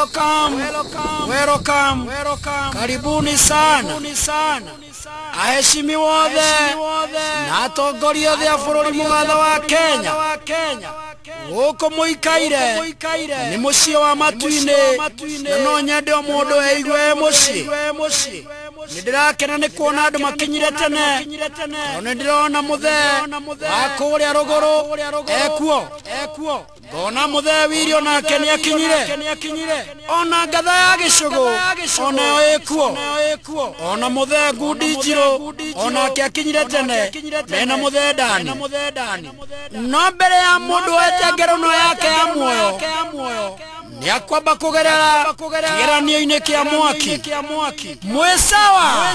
welcome. Karibuni sana. Aheshimiwa wothe na atongoria othe a bũrũri mũgathe wa Kenya. Gũkũ mũikaire nĩ mũciĩ wa matu-inĩ na no nyende o mũndũ eigue mũciĩ. Nĩndĩrakena nĩ kuona andũ makinyire tene, tondũ nĩndĩrona mũthee wa kũrĩa rũgũrũ ekuo. Ngona mũthee Wili onake nĩakinyire, ona ngatha ya gĩcũgũ onayo ĩkuo, ona mũthee Ngundi Njirũ onake akinyire tene mena mũthee Dani. No mbere ya mũndũ wete ngerenwa yake ya muoyo nĩakwamba kũgerera kĩgeranio-inĩ kĩa mwaki. Mwĩ sawa?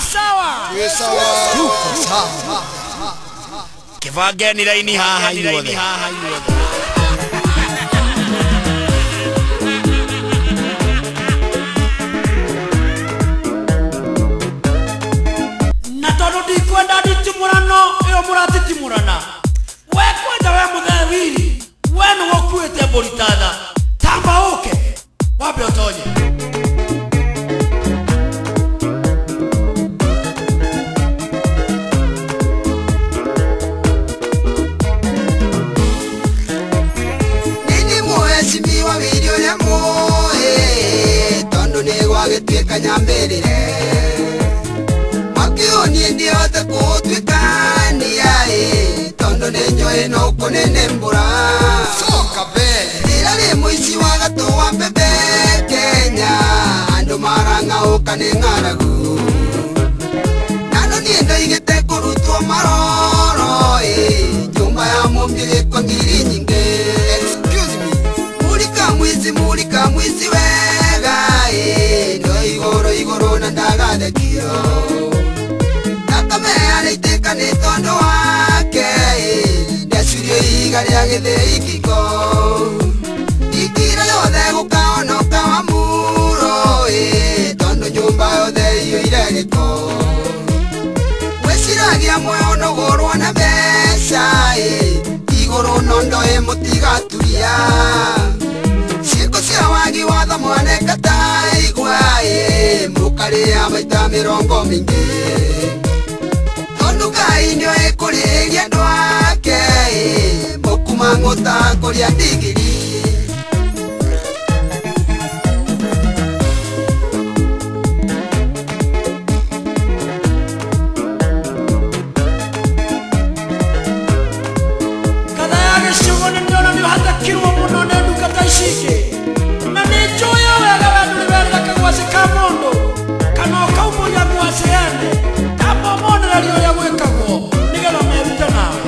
Kĩbangeni raini haha inyuothe. Na tondũ ndikwenda nditimũrano ĩyo mũratitimũrana, we kwanja we mũthee Wili, we nĩwe ũkuĩte mbũri ta tha. Tamba ũke wambe ũtonye. Nini mũheshimiwa Wili ũrĩa mũĩ, tondũ nĩgwagĩtuĩka nyambĩrĩre. Makĩũniĩ ndihote kũtuĩkania, tondũ nĩnjũĩ no kũnenembũra. Ndirarĩ mũici wa gatũ wa mbembe Kenya, andũ marang'aũka nĩ ng'aragu. Nano niĩ ndoigĩte kũrutwo maroro, njũmba ya mũmbi gĩko ngiri nyingĩ. Mulika mwizi wega, ndo igũrũ na ndagathekio. Thakame arĩitĩka nĩ tondũ wake, ndecurio ihiga rĩa gĩthĩi kiko. Ikire yothe gũkaonoka wa muro, tondũ nyũmba yothe iyũire gĩko. Wĩciragia muoyo nũgũrwo na mbeca, igũrũ nondo mũtigaturia. Ciĩko cia wagi watho mwaneka ta igwa, mũkarĩa maita mĩrongo mĩingĩ. Tondũ Ngai nĩoĩ kũrĩhĩria andũ ake, mũkuma ngũta kũrĩa ndigiri. Ngatha ya gĩcũgũ nĩndĩrona nĩũhatakirwo mũno nĩ nduka ta ici ingĩ, na nĩnjũĩ wega we ndũrĩberera kagwacĩ ka mũndũ kana ũkaumũria ngwacĩ ene. Tamba ũmonereria ũrĩa gwĩkagwo nĩgetha merute nawe.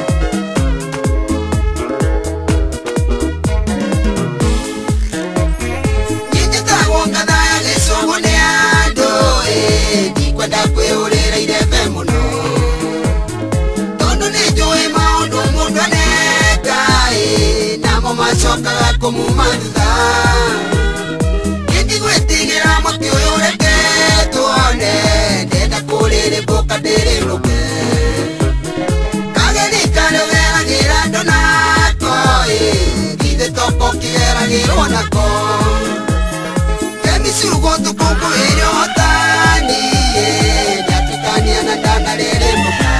Njĩtagwo ngatha ya gĩcũgũ nĩ andũ, ndikwenda kwĩhũrĩra irebe mũno, tondũ nĩnjũĩ maũndũ mũndũ aneka, namo macokaga kũmuma thutha. Nĩndigwĩtigĩra mũtĩ ũyũ reketwo, ndenda kũrĩrĩmbũka ndĩrĩmbũke. Kageni karĩgeragĩra andũ nako, githĩ toko kĩgeragĩrwo nako. Kemicurugwo tũkũngũĩre ũhotani, ndatuĩkania na ndanarĩrĩmbũka.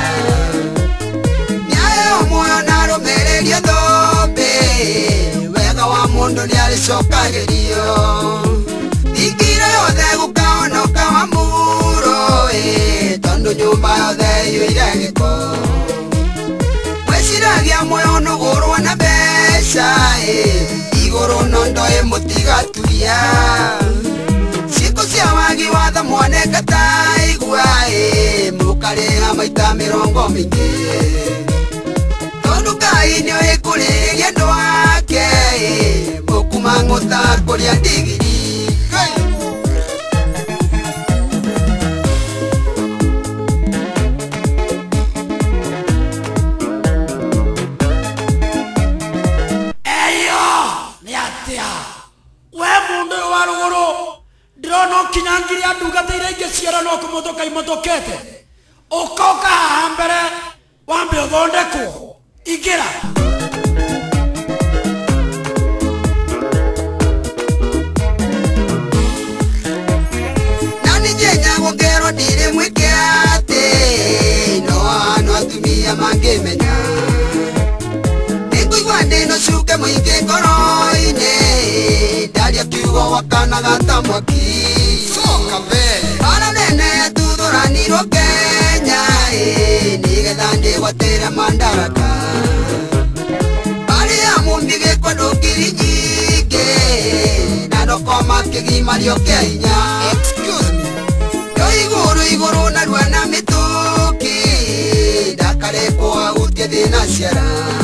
Nĩaheo muoyo na arũmĩrĩrio thũmbĩ, wega wa mũndũ nĩarĩcokagĩrio. Ikire yothe gũkaonoka wa muro, tondũ nyũmba yothe iyũire gĩko. Wĩciragia muoyo nũgũrwo na mbeca, igũrũ nondo mũtigaturia. Ciĩko cia wagi watho mwaneka ta igwa, mũkarĩa maita mĩrongo mĩingĩ. Tondũ Ngai nĩoĩ kũrĩhĩria andũ ake, mũkuma ngũta kũrĩa ndigiri. We mundu wa ruguru ndirona ukinyangiria ndungata iria ingĩ ciara no kũmotoka imotokete. Ũkoka haha mbere wambe ũthondekwo. Ingĩra. mangimenya nikuigua ndino cuke muingi ngoro-ini ndaria kiugo wakanaga mwaki ona nene tuthuranirwo Kenya nigetha ndigwatire mandaraka aria mumbigikwa ndungiri nyingi na ndokoma kigimario kia hinya iguru narua na mituki ndakarikwo ahutie thina ciara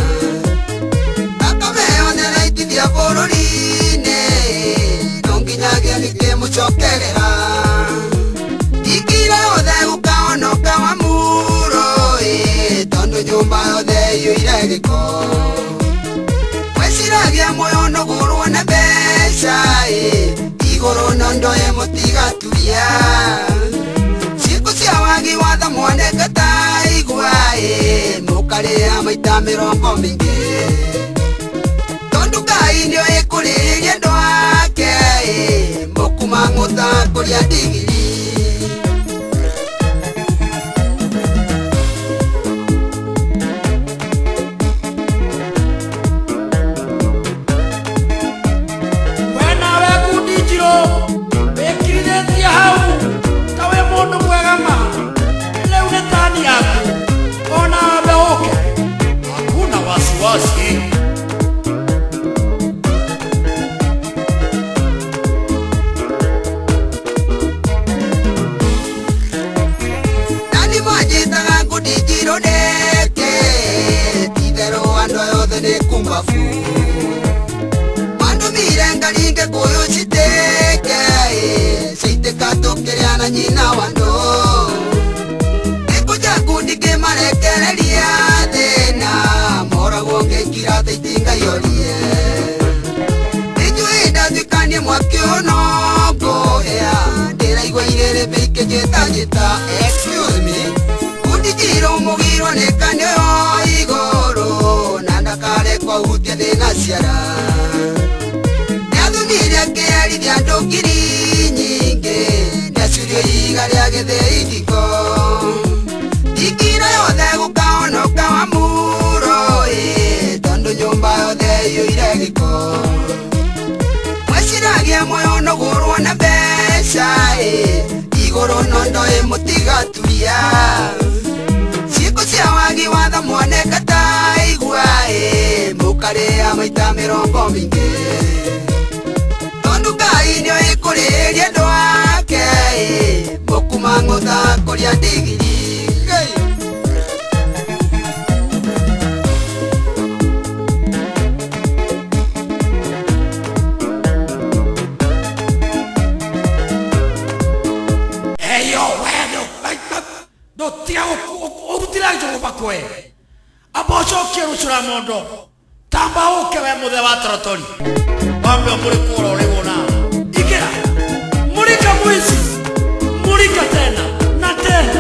akameonera itithia bururi-ini nonginyagia nikimucokerera ikira yothe gukaonoka wa muro tondu nyumba yothe iyuire giko weciragia moyo nugurwo na mbeca iguru nondoe mutigaturia wagi watha mwaneka taigua mukaria maita 20 tondu Ngai nio ikuriria andu ake mukuma nguta kuria ndigiri Mando mirenga linge koyo chiteke Seiteka tokerea na nyina wando Ekuja kundi ke marekereria thina Mora gonge kirata itinga yorie Ejo eda zikanye mwake onogo Dera igwa irere beike jeta jeta Excuse me Kundi jiro mugiro nekane igoro Nandakare kwa utia thina ciara Niathunire kiarithia ndungiri nyingi Niacurio iga ria githii ngiko Ikira yothe gukaonoka wa muro tondu nyumba yothe iyuire giko Mweciragia moyo nugurwo na mbeca iguru nondoe mutigaturia Ciiko cia wagi watha mwaneka taigua mukaria maita 20 tondu Ngai nio ikuriria andu ake mukuma nguta kuria ndigiri Kwe abocho kero chura mondo tamba oke we muthe wa trotori wambe muri kuro uliwona ikira murika mwisi murika tena na tena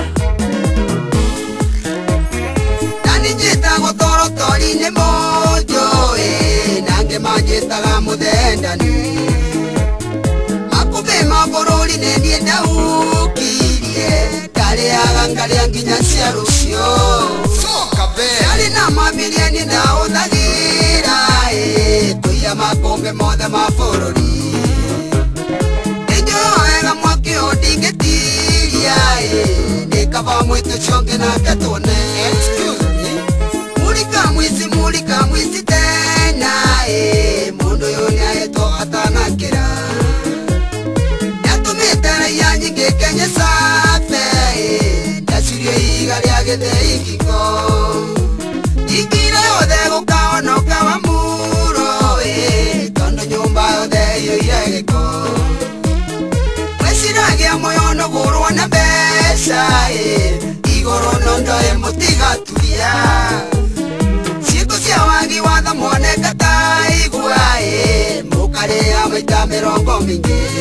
nani jita gotorotori ne mojo nange majita muthendani makube maborori ne nienda ukirie kariaga ngaria nginya cia rucio Yali na mabilioni na uthagira Kuia makombe mothe mabururi Ejo ega mwaki odingetiria Nikava mwitu chonge na katone Excuse me Mulika mwisi tena Mundu yoni aeto atanakira Nyatumitera ya nyingi kenye safe Nasirio iga ria githii ngiko Ikira yothe gukaonoka wa muro tondu nyumba yothe iyuire giko Mweciragia moyo nugurwo na mbeca iguru nondoe mutigaturia Ciiko cia wagi watha mwaneka taigua mukaria maita 20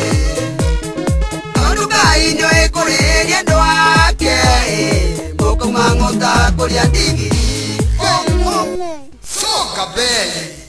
tondu Ngai nio ikuriria andu ake mukuma nguta kuria ndigiri Soka beli